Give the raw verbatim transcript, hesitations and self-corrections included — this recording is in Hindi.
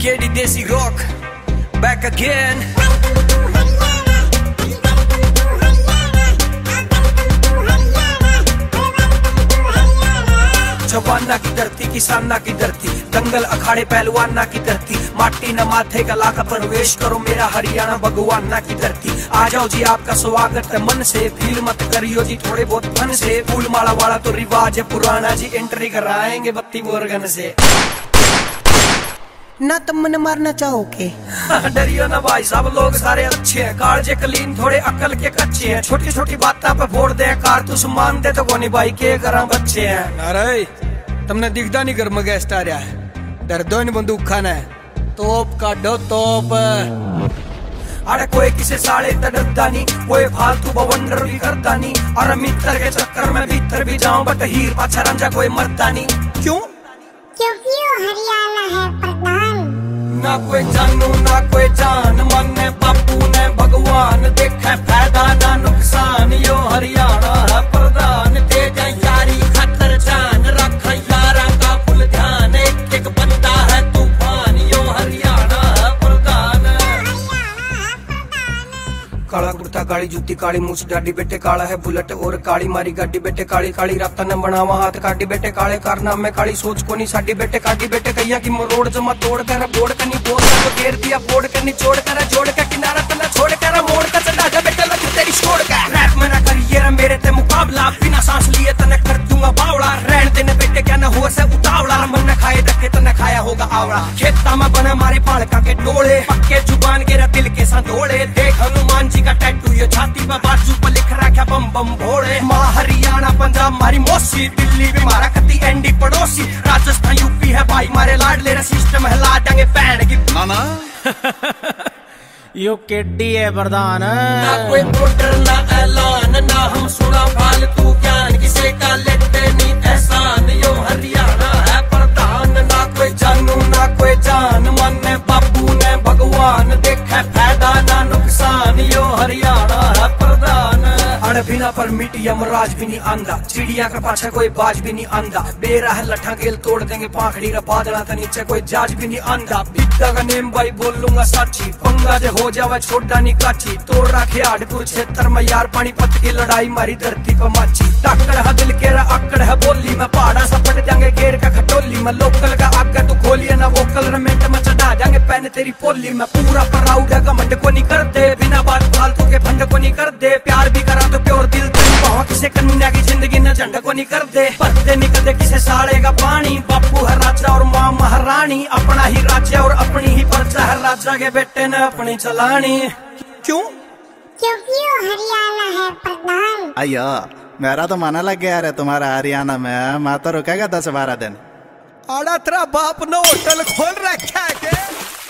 केडी देसी रॉक back again। जवाना की धरती, किसाना की धरती, दंगल अखाड़े पहलवाना की धरती, माटी न माथे का लाका प्रवेश करो मेरा हरियाणा भगवाना की धरती। आ जाओ जी, आपका स्वागत है मन से, फील मत करियो जी थोड़े बहुत फन से। फूल माला वाला तो रिवाज है पुराना जी, एंट्री कराएंगे बत्ती बोरगन से। ना तुम मन मारना चाहोगे? डरियो ना भाई साहब, लोग सारे अच्छे हैं, कालजे कलीन थोड़े अकल के कच्चे हैं। छोटी छोटी बातों पे फोड़ दे कारतूस, मानते तो कोनी भाई के करा बच्चे हैं। अरे तुमने दिखता नहीं घर में गेस्ट आ रहा है, डर दो इन बंदूक खाना है, तोप काटो तोप। अरे कोई किसी साले डरता नहीं, कोई फालतू बवंडर भी करता नहीं, और मित्र के चक्कर में भीतर भी जाऊं बट हीर पाछा रंजा कोई मरता नहीं। क्यों? क्योंकि हरियाणा है प्रधान। ना कोई जानू ना कोई जान, मन ने बापू ने भगवान, देखे फायदा ना नुकसान, यो हरियाणा है प्रधान। दे जा यारी खतर जान, रख यारा का फुल ध्यान, एक एक बंदा है तूफान, यो हरियाणा है प्रधान। काला कुर्ता काली जूती काली मूछ डाडी बेटे, काला है बुलेट और काली मारी गाड़ी बेटे, काली काली राता ने बनावा हाथ काटी बेटे, काले कारनामे काली सोच कोनी साडी बेटे, काटी बेटे कैया की मरोड़ जमा तोड़ कर बोड़ कनी बोल कर तो घेर दिया बोड़ कनी छोड़ कर, जोड़ का किनारा तना छोड़ कर, मोड़ का चला जा बेटे लग तेरी छोड़ का। रैप में ना करिए मेरे ते मुकाबला, बिना सांस लिए तने कर दूंगा बावड़ा, रहन देने बेटे क्या न हुआ से उतावला, मन न खाए धक्के तने खाया होगा आवड़ा। खेता में बना मारे पालका के डोले, पक्के जुबान गिरा दिल के संतोड़े, देख हनुमान जी का टैटू ये छाती पे बाजू पर लिख रखा बम बम भोड़े। माँ हरियाणा पंजाब मारी मौसी, दिल्ली भी मारा कती एंडी पड़ोसी, राजस्थान यूपी है भाई मारे लाडले, रे सिस्टम हिला देंगे पैंड की ना ना। यो केडी है प्रधान। ना कोई बॉर्डर ना ऐलान, ना हम सुना फालतू ज्ञान, किसे का लेते नहीं एहसान, यो हरियाणा है प्रधान। ना कोई जानू ना कोई जान, मन ने बापू ने भगवान, देखे फायदा ना नुकसान, यो हरियाणा है प्रधान। अड़ बिना परमिट यमराज भी नहीं आंदा, चिड़िया का पाछा कोई बाज भी नहीं आंदा, बेरा है लठा गेल तोड़ देंगे पाखड़ी रा बादला था नीचे कोई जाज भी नहीं आंदा। बिद्दा का नेम भाई बोल लूंगा साची, पंगा जे हो जावे छोटा नहीं काची, तोड़ रखे हाडपुर क्षेत्र में यार पानीपत की लड़ाई मारी धरती पर माची। टक्कर है दिल के रा अकड़ है बोली में, पहाड़ा सा पट जाएंगे घेर का खटोली में, लोकल का आगे तू खोलिए ना वोकल रमेंट में चढ़ा जाएंगे पैन तेरी पोली में। पूरा प्राउड है घमंड को नहीं कर दे, बिना बात फालतू के फंड को नहीं कर दे, प्यार भी करा तो प्योर दिल तो वहाँ किसे कन्या की जिंदगी न झंड को नहीं कर दे, पत्ते निकल दे किसे साले का पानी। बापू है राजा और माँ महारानी, अपना ही राज्य और अपनी ही प्रजा है, राजा के बेटे ने अपनी चलानी। क्यों? क्योंकि हरियाणा है प्रधान। अयो मेरा तो मन लग गया रे तुम्हारा हरियाणा में, मैं तो रुकेगा दस बारह दिन। आड़ा तेरा बाप ने होटल खोल रखा है के?